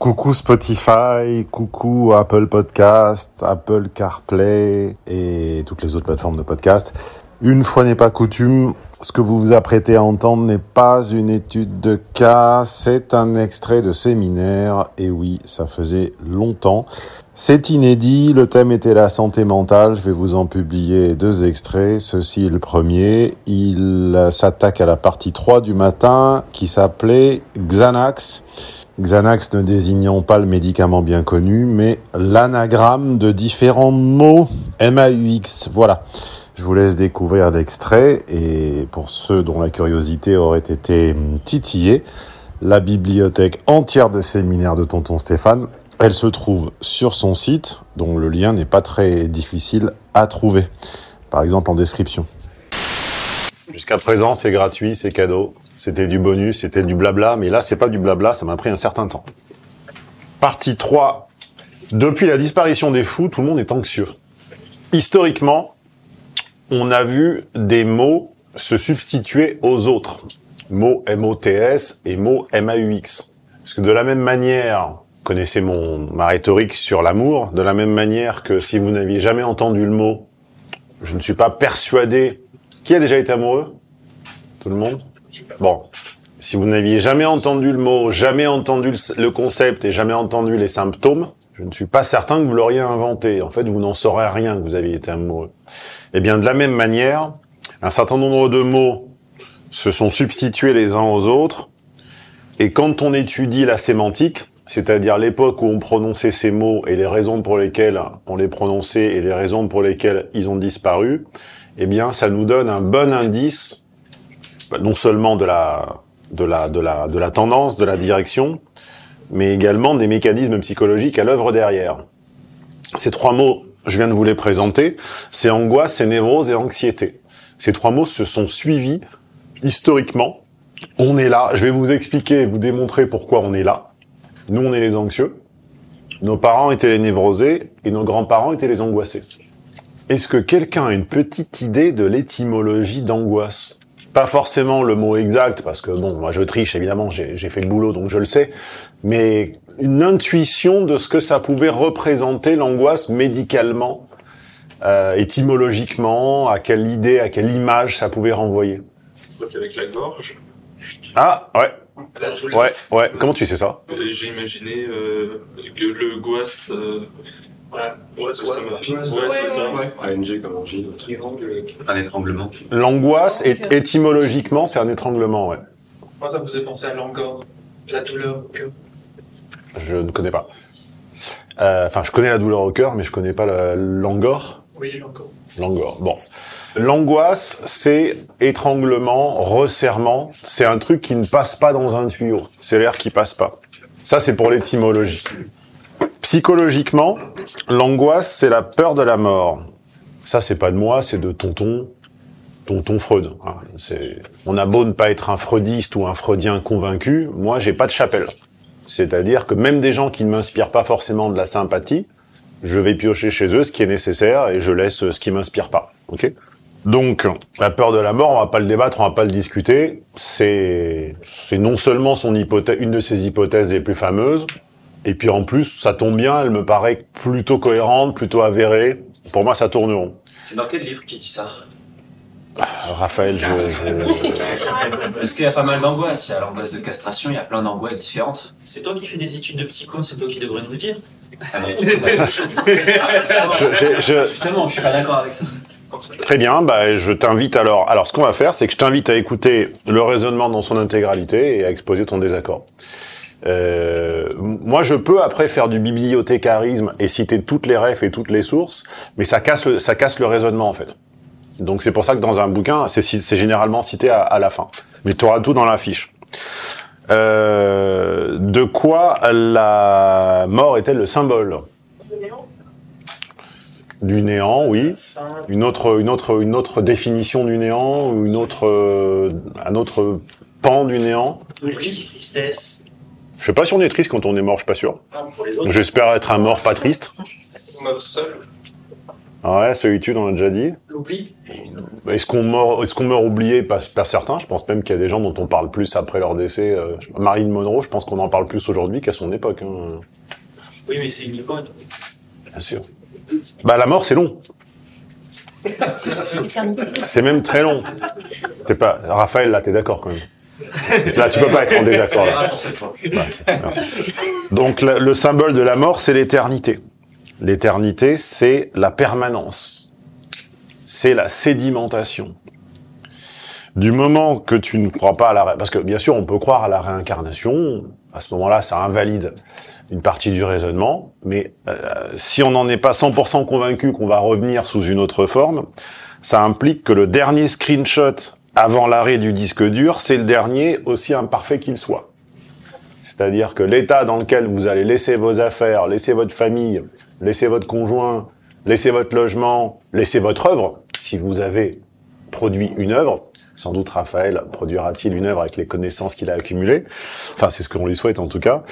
Coucou Spotify, coucou Apple Podcast, Apple CarPlay et toutes les autres plateformes de podcast. Une fois n'est pas coutume, ce que vous vous apprêtez à entendre n'est pas une étude de cas, c'est un extrait de séminaire. Et oui, ça faisait longtemps. C'est inédit, le thème était la santé mentale. Je vais vous en publier 2 extraits. Ceci est le premier. Il s'attaque à la partie 3 du matin qui s'appelait Xanax. Xanax ne désignant pas le médicament bien connu, mais l'anagramme de différents mots MAUX. Voilà. Je vous laisse découvrir l'extrait et pour ceux dont la curiosité aurait été titillée, la bibliothèque entière de séminaires de Tonton Stéphane, elle se trouve sur son site, dont le lien n'est pas très difficile à trouver. Par exemple en description. Jusqu'à présent, c'est gratuit, c'est cadeau. C'était du bonus, c'était du blabla, mais là, c'est pas du blabla, ça m'a pris un certain temps. Partie 3. Depuis la disparition des fous, tout le monde est anxieux. Historiquement, on a vu des mots se substituer aux autres. Mots MOTS et mots MAUX. Parce que de la même manière, vous connaissez ma rhétorique sur l'amour, de la même manière que si vous n'aviez jamais entendu le mot, je ne suis pas persuadé. Qui a déjà été amoureux? Tout le monde? Bon. Si vous n'aviez jamais entendu le mot, jamais entendu le concept et jamais entendu les symptômes, je ne suis pas certain que vous l'auriez inventé. En fait, vous n'en saurez rien que vous aviez été amoureux. Eh bien, de la même manière, un certain nombre de mots se sont substitués les uns aux autres. Et quand on étudie la sémantique, c'est-à-dire l'époque où on prononçait ces mots et les raisons pour lesquelles on les prononçait et les raisons pour lesquelles ils ont disparu, eh bien, ça nous donne un bon indice, non seulement de la tendance, de la direction, mais également des mécanismes psychologiques à l'œuvre derrière. Ces 3 mots, je viens de vous les présenter, c'est angoisse, c'est névrose et anxiété. Ces 3 mots se sont suivis historiquement. On est là, je vais vous expliquer et vous démontrer pourquoi on est là. Nous, on est les anxieux. Nos parents étaient les névrosés et nos grands-parents étaient les angoissés. Est-ce que quelqu'un a une petite idée de l'étymologie d'angoisse? Pas forcément le mot exact, parce que bon, moi je triche, évidemment, j'ai fait le boulot, donc je le sais, mais une intuition de ce que ça pouvait représenter l'angoisse médicalement, étymologiquement, à quelle idée, à quelle image ça pouvait renvoyer. Donc avec la gorge. Ah, ouais. Ouais. Comment tu sais ça? J'ai imaginé le goisse. Ouais, ça m'a fait. Ouais, c'est ça. Ouais. ANG comme angine. Un étranglement. L'angoisse, étymologiquement, c'est un étranglement, ouais. Moi, ça vous faisait penser à l'angor, la douleur au cœur. Je ne connais pas. Enfin, je connais la douleur au cœur, mais je connais pas l'angor. Oui, l'angor. L'angor, bon. L'angoisse, c'est étranglement, resserrement. C'est un truc qui ne passe pas dans un tuyau. C'est l'air qui passe pas. Ça, c'est pour l'étymologie. Psychologiquement, l'angoisse, c'est la peur de la mort. Ça, c'est pas de moi, c'est de tonton Freud. On a beau ne pas être un freudiste ou un freudien convaincu, moi, j'ai pas de chapelle. C'est-à-dire que même des gens qui ne m'inspirent pas forcément de la sympathie, je vais piocher chez eux ce qui est nécessaire et je laisse ce qui m'inspire pas. Ok ? Donc, la peur de la mort, on va pas le débattre, on va pas le discuter. C'est non seulement une de ses hypothèses les plus fameuses, et puis en plus, ça tombe bien, elle me paraît plutôt cohérente, plutôt avérée. Pour moi, ça tourne rond. C'est dans quel livre qui dit ça? Raphaël, Parce qu'il y a pas mal d'angoisses. Il y a l'angoisse de castration, il y a plein d'angoisses différentes. C'est toi qui fais des études de psycho, c'est toi qui devrais nous le dire. Justement, je suis pas d'accord avec ça. Très bien, je t'invite alors... Alors, ce qu'on va faire, c'est que je t'invite à écouter le raisonnement dans son intégralité et à exposer ton désaccord. Moi, je peux après faire du bibliothécarisme et citer toutes les refs et toutes les sources, mais ça casse le raisonnement, en fait. Donc, c'est pour ça que dans un bouquin, c'est généralement cité à la fin. Mais tu auras tout dans la fiche. De quoi la mort est-elle le symbole? Du néant, oui. Une autre définition du néant, ou un autre pan du néant. Tristesse. Je sais pas si on est triste quand on est mort, je suis pas sûr. Pour les autres. J'espère être un mort pas triste. Mort seul. Ouais, solitude, on a déjà dit. L'oubli. Est-ce qu'on meurt oublié? Pas certain. Je pense même qu'il y a des gens dont on parle plus après leur décès. Marilyn Monroe, je pense qu'on en parle plus aujourd'hui qu'à son époque. Hein. Oui, mais c'est une icône. Bien sûr. Bah, la mort, c'est long. C'est même très long. Raphaël, là, t'es d'accord quand même. Là, tu peux pas être en désaccord. Là. Ouais, merci. Donc, le symbole de la mort, c'est l'éternité. L'éternité, c'est la permanence. C'est la sédimentation. Du moment que tu ne crois pas à la parce que bien sûr, on peut croire à la réincarnation, à ce moment-là, ça invalide une partie du raisonnement, mais si on n'en est pas 100% convaincu qu'on va revenir sous une autre forme, ça implique que le dernier screenshot avant l'arrêt du disque dur, c'est le dernier, aussi imparfait qu'il soit. C'est-à-dire que l'état dans lequel vous allez laisser vos affaires, laisser votre famille, laisser votre conjoint, laisser votre logement, laisser votre œuvre, si vous avez produit une œuvre, sans doute Raphaël produira-t-il une œuvre avec les connaissances qu'il a accumulées, enfin c'est ce qu'on lui souhaite en tout cas.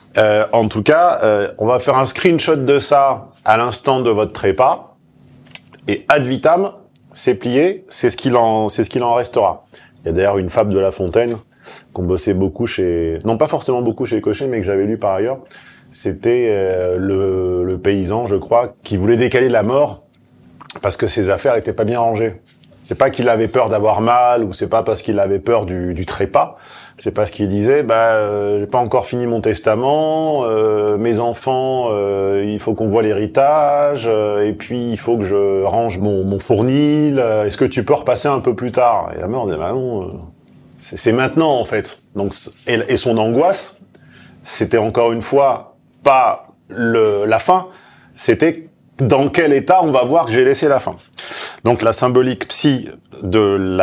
On va faire un screenshot de ça à l'instant de votre trépas, et ad vitam, c'est plié, c'est ce qu'il en restera. Il y a d'ailleurs une fable de La Fontaine qu'on bossait beaucoup non pas forcément beaucoup chez Cochet, mais que j'avais lu par ailleurs. C'était le paysan, je crois, qui voulait décaler la mort parce que ses affaires étaient pas bien rangées. C'est pas qu'il avait peur d'avoir mal, ou c'est pas parce qu'il avait peur du trépas. C'est parce qu'il disait, j'ai pas encore fini mon testament, mes enfants, il faut qu'on voit l'héritage, et puis il faut que je range mon fournil. Est-ce que tu peux repasser un peu plus tard? Et la mère, on dit, non, c'est maintenant en fait. Donc, et son angoisse, c'était encore une fois pas la fin, c'était dans quel état on va voir que j'ai laissé la fin. Donc la symbolique psy de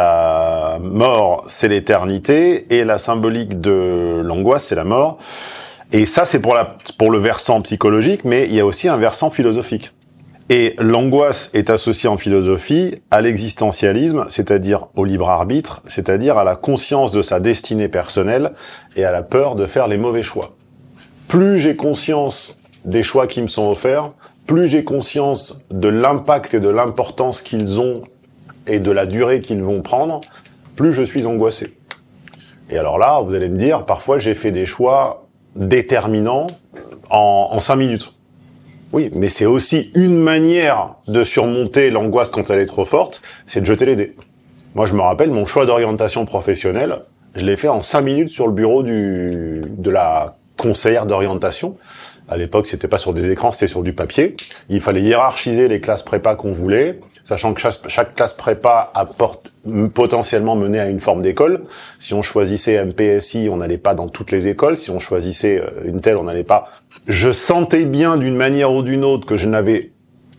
la mort, c'est l'éternité, et la symbolique de l'angoisse, c'est la mort. Et ça, c'est pour le versant psychologique, mais il y a aussi un versant philosophique. Et l'angoisse est associée en philosophie à l'existentialisme, c'est-à-dire au libre arbitre, c'est-à-dire à la conscience de sa destinée personnelle et à la peur de faire les mauvais choix. Plus j'ai conscience des choix qui me sont offerts, plus j'ai conscience de l'impact et de l'importance qu'ils ont et de la durée qu'ils vont prendre, plus je suis angoissé. Et alors là, vous allez me dire, parfois j'ai fait des choix déterminants en 5 minutes. Oui, mais c'est aussi une manière de surmonter l'angoisse quand elle est trop forte, c'est de jeter les dés. Moi, je me rappelle, mon choix d'orientation professionnelle, je l'ai fait en 5 minutes sur le bureau de la conseillère d'orientation. À l'époque, c'était pas sur des écrans, c'était sur du papier. Il fallait hiérarchiser les classes prépa qu'on voulait, sachant que chaque classe prépa potentiellement menait à une forme d'école. Si on choisissait MPSI, on n'allait pas dans toutes les écoles. Si on choisissait une telle, on n'allait pas. Je sentais bien d'une manière ou d'une autre que je n'avais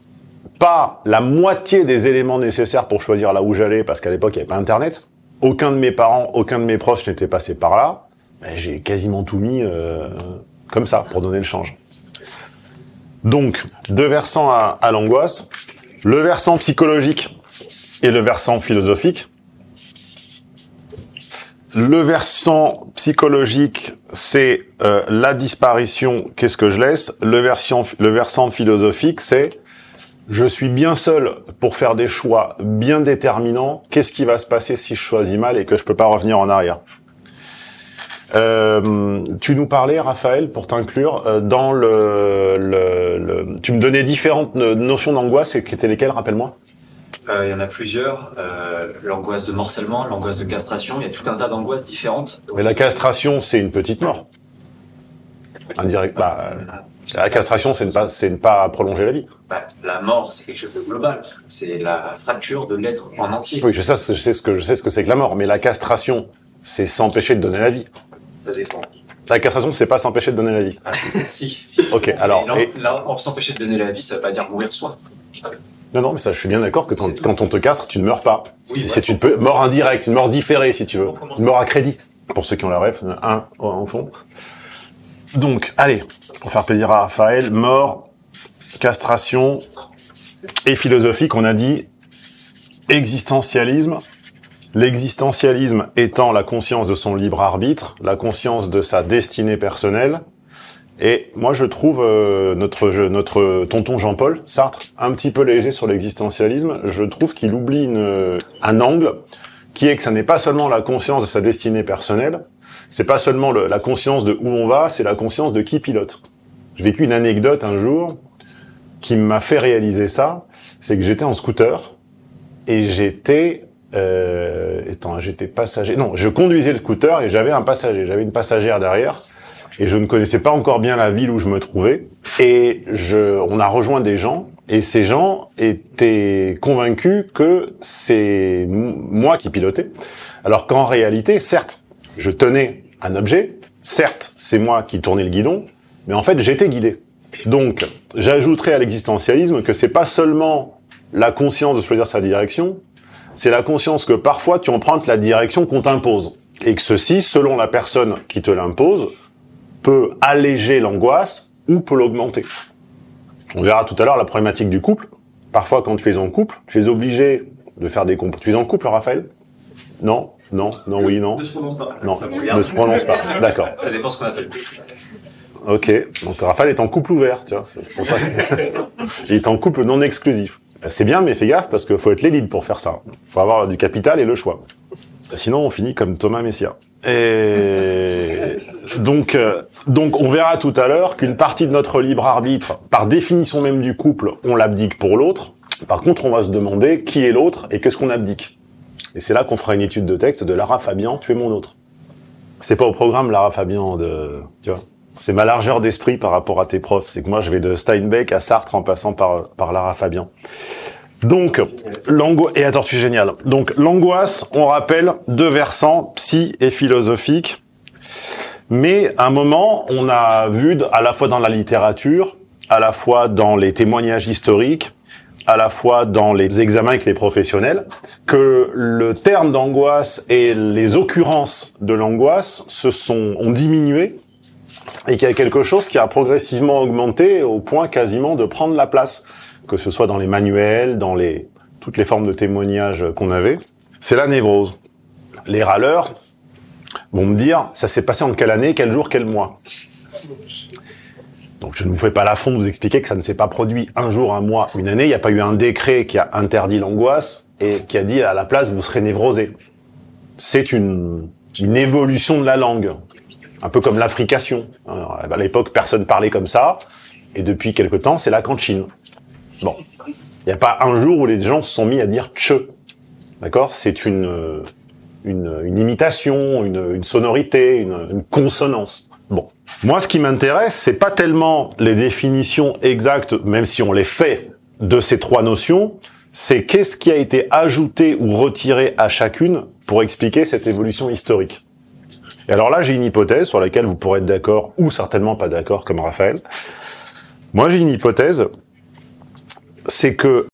pas la moitié des éléments nécessaires pour choisir là où j'allais, parce qu'à l'époque, il n'y avait pas Internet. Aucun de mes parents, aucun de mes proches n'était passé par là. J'ai quasiment tout mis comme ça, pour donner le change. Donc, 2 versants à l'angoisse. Le versant psychologique et le versant philosophique. Le versant psychologique, c'est la disparition, qu'est-ce que je laisse? Le versant philosophique, c'est je suis bien seul pour faire des choix bien déterminants. Qu'est-ce qui va se passer si je choisis mal et que je peux pas revenir en arrière? Tu nous parlais, Raphaël, pour t'inclure, dans tu me donnais différentes notions d'angoisse, et qui étaient lesquelles, rappelle-moi? Il y en a plusieurs. L'angoisse de morcellement, l'angoisse de castration, il y a tout un tas d'angoisses différentes. Mais la castration, c'est une petite mort. Indirect. La castration, c'est ne pas prolonger la vie. La mort, c'est quelque chose de global. C'est la fracture de l'être en entier. Oui, je sais ce que c'est que la mort, mais la castration, c'est s'empêcher de donner la vie. Ça dépend. La castration, c'est pas s'empêcher de donner la vie. Si. Ok, alors. Là, s'empêcher de donner la vie, ça veut pas dire mourir soi. Non, mais ça, je suis bien d'accord que quand on te castre, tu ne meurs pas. Oui, c'est une mort indirecte, une mort différée, si tu veux. Une mort à crédit. Pour ceux qui ont la ref, un en fond. Donc, allez, pour faire plaisir à Raphaël, mort, castration et philosophique, on a dit existentialisme. L'existentialisme étant la conscience de son libre arbitre, la conscience de sa destinée personnelle, Et moi, je trouve notre tonton Jean-Paul Sartre un petit peu léger sur l'existentialisme. Je trouve qu'il oublie un angle qui est que ça n'est pas seulement la conscience de sa destinée personnelle, c'est pas seulement la conscience de où on va, c'est la conscience de qui pilote. J'ai vécu une anecdote un jour qui m'a fait réaliser ça, c'est que j'étais en scooter et j'étais passager. Non, je conduisais le scooter et j'avais un passager, j'avais une passagère derrière. Et je ne connaissais pas encore bien la ville où je me trouvais. Et on a rejoint des gens, et ces gens étaient convaincus que c'est moi qui pilotais. Alors qu'en réalité, certes, je tenais un objet, certes, c'est moi qui tournais le guidon, mais en fait, j'étais guidé. Donc, j'ajouterais à l'existentialisme que c'est pas seulement la conscience de choisir sa direction, c'est la conscience que parfois tu empruntes la direction qu'on t'impose. Et que ceci, selon la personne qui te l'impose, peut alléger l'angoisse ou peut l'augmenter. On verra tout à l'heure la problématique du couple. Parfois, quand tu es en couple, tu es obligé de faire des comptes. Tu es en couple, Raphaël ? Non, oui, non. Ne se prononce pas. Non, ne se prononce pas. D'accord. Ça dépend ce qu'on appelle couple. Ok, donc Raphaël est en couple ouvert, tu vois. C'est pour ça qu'il est en couple non exclusif. C'est bien, mais fais gaffe parce qu'il faut être l'élite pour faire ça. Faut avoir du capital et le choix. Sinon, on finit comme Thomas Messia. Et donc, on verra tout à l'heure qu'une partie de notre libre arbitre, par définition même du couple, on l'abdique pour l'autre. Par contre, on va se demander qui est l'autre et qu'est-ce qu'on abdique. Et c'est là qu'on fera une étude de texte de Lara Fabian, tu es mon autre. C'est pas au programme Lara Fabian tu vois. C'est ma largeur d'esprit par rapport à tes profs. C'est que moi, je vais de Steinbeck à Sartre en passant par Lara Fabian. Donc, et attends, tu es génial. Donc, l'angoisse, on rappelle, 2 versants, psy et philosophique. Mais, à un moment, on a vu, à la fois dans la littérature, à la fois dans les témoignages historiques, à la fois dans les examens avec les professionnels, que le terme d'angoisse et les occurrences de l'angoisse ont diminué et qu'il y a quelque chose qui a progressivement augmenté au point quasiment de prendre la place, que ce soit dans les manuels, dans toutes les formes de témoignages qu'on avait. C'est la névrose. Les râleurs vont me dire, ça s'est passé en quelle année, quel jour, quel mois. Donc je ne vous fais pas l'affront de vous expliquer que ça ne s'est pas produit un jour, un mois, une année. Il n'y a pas eu un décret qui a interdit l'angoisse et qui a dit à la place, vous serez névrosé. C'est une évolution de la langue. Un peu comme l'affrication. Alors, à l'époque, personne parlait comme ça. Et depuis quelque temps, c'est la cantine. Bon. Il n'y a pas un jour où les gens se sont mis à dire « tche ». D'accord ? C'est une imitation, une sonorité, une consonance. Bon. Moi, ce qui m'intéresse, c'est pas tellement les définitions exactes, même si on les fait, de ces 3 notions, c'est qu'est-ce qui a été ajouté ou retiré à chacune pour expliquer cette évolution historique. Et alors là, j'ai une hypothèse sur laquelle vous pourrez être d'accord ou certainement pas d'accord, comme Raphaël. Moi, j'ai une hypothèse, c'est que